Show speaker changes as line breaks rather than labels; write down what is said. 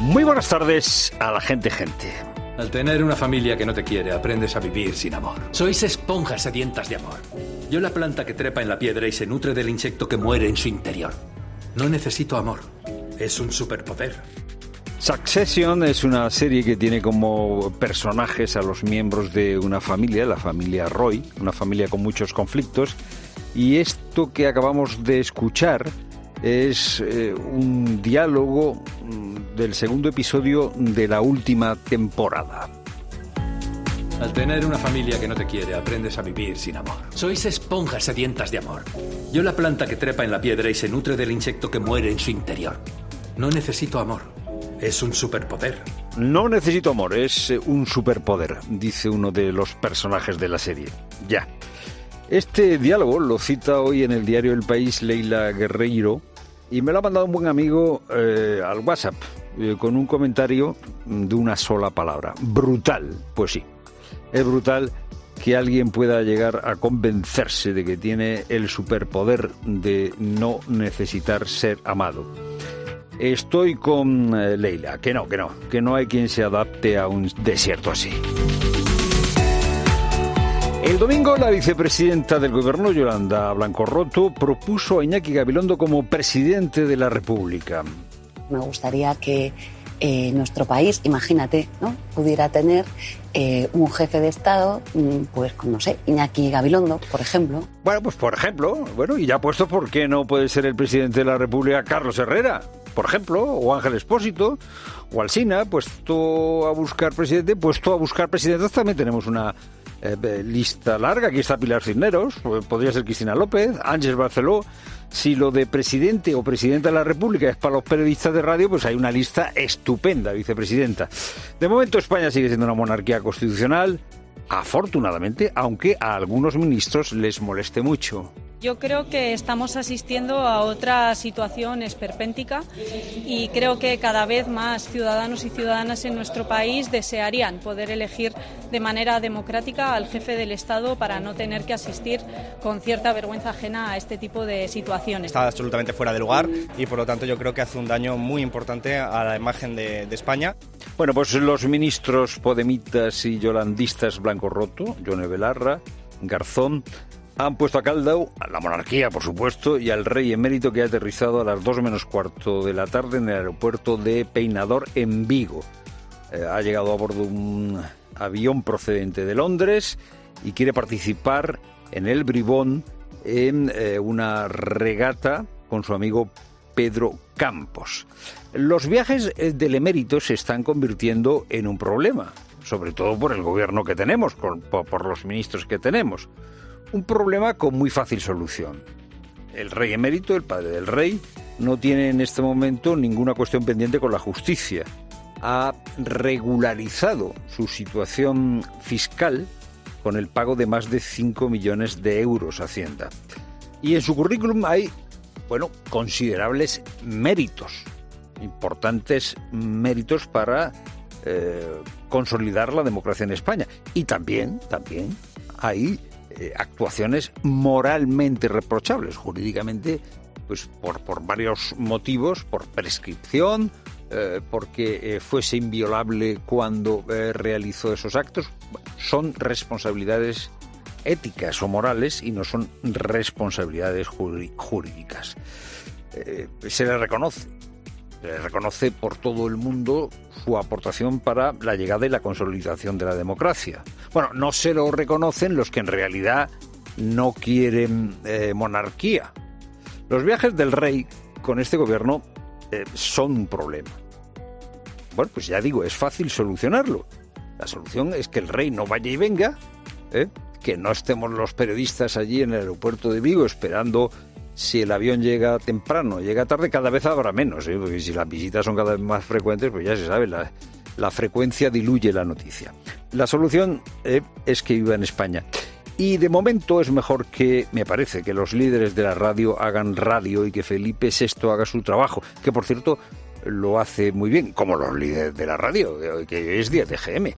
Muy buenas tardes a la gente.
Al tener una familia que no te quiere, aprendes a vivir sin amor. Sois esponjas sedientas de amor. Yo la planta que trepa en la piedra y se nutre del insecto que muere en su interior. No necesito amor. Es un superpoder.
Succession es una serie que tiene como personajes a los miembros de una familia, la familia Roy, una familia con muchos conflictos. Y esto que acabamos de escuchar es un diálogo del segundo episodio de la última temporada.
Al tener una familia que no te quiere, aprendes a vivir sin amor. Sois esponjas sedientas de amor. Yo la planta que trepa en la piedra y se nutre del insecto que muere en su interior. No necesito amor. Es un superpoder.
No necesito amor, es un superpoder, dice uno de los personajes de la serie. Ya. Este diálogo lo cita hoy en el diario El País Leila Guerreiro y me lo ha mandado un buen amigo al WhatsApp con un comentario de una sola palabra. Brutal. Pues sí, es brutal que alguien pueda llegar a convencerse de que tiene el superpoder de no necesitar ser amado. Estoy con Leila, que no hay quien se adapte a un desierto así. El domingo, la vicepresidenta del Gobierno, Yolanda Blanco-Roto, propuso a Iñaki Gabilondo como presidente de la República.
Me gustaría que nuestro país, imagínate, ¿no?, pudiera tener un jefe de Estado, pues, no sé, Iñaki Gabilondo, por ejemplo.
Bueno, pues por ejemplo, y ya puesto, ¿por qué no puede ser el presidente de la República Carlos Herrera? Por ejemplo, o Ángel Expósito, o Alsina, puesto a buscar presidentes. También tenemos una lista larga. Aquí está Pilar Cisneros, podría ser Cristina López, Ángel Barceló. Si lo de presidente o presidenta de la República es para los periodistas de radio, pues hay una lista estupenda, vicepresidenta. De momento España sigue siendo una monarquía constitucional, afortunadamente, aunque a algunos ministros les moleste mucho.
Yo creo que estamos asistiendo a otra situación esperpéntica y creo que cada vez más ciudadanos y ciudadanas en nuestro país desearían poder elegir de manera democrática al jefe del Estado para no tener que asistir con cierta vergüenza ajena a este tipo de situaciones.
Está absolutamente fuera de lugar y por lo tanto yo creo que hace un daño muy importante a la imagen de España.
Bueno, pues los ministros podemitas y yolandistas Blanco-Roto, Yone Belarra, Garzón, han puesto a caldo a la monarquía, por supuesto, y al rey emérito que ha aterrizado a las 2 menos cuarto de la tarde en el aeropuerto de Peinador, en Vigo. Ha llegado a bordo de un avión procedente de Londres y quiere participar en el Bribón en una regata con su amigo Pedro Campos. Los viajes del emérito se están convirtiendo en un problema, sobre todo por el gobierno que tenemos, por los ministros que tenemos. Un problema con muy fácil solución. El rey emérito, el padre del rey, no tiene en este momento ninguna cuestión pendiente con la justicia. Ha regularizado su situación fiscal con el pago de más de 5 millones de euros a Hacienda. Y en su currículum hay, considerables méritos, importantes méritos para consolidar la democracia en España. Y también hay actuaciones moralmente reprochables, jurídicamente, pues por varios motivos, por prescripción, porque fuese inviolable cuando realizó esos actos. Son responsabilidades éticas o morales y no son responsabilidades jurídicas. Se le reconoce por todo el mundo su aportación para la llegada y la consolidación de la democracia. Bueno, no se lo reconocen los que en realidad no quieren monarquía. Los viajes del rey con este gobierno son un problema. Bueno, pues ya digo, es fácil solucionarlo. La solución es que el rey no vaya y venga, que no estemos los periodistas allí en el aeropuerto de Vigo esperando si el avión llega temprano, llega tarde, cada vez habrá menos, porque si las visitas son cada vez más frecuentes, pues ya se sabe, la frecuencia diluye la noticia. La solución es que viva en España. Y de momento es mejor me parece, que los líderes de la radio hagan radio y que Felipe VI haga su trabajo, que por cierto lo hace muy bien, como los líderes de la radio, que es día de GM.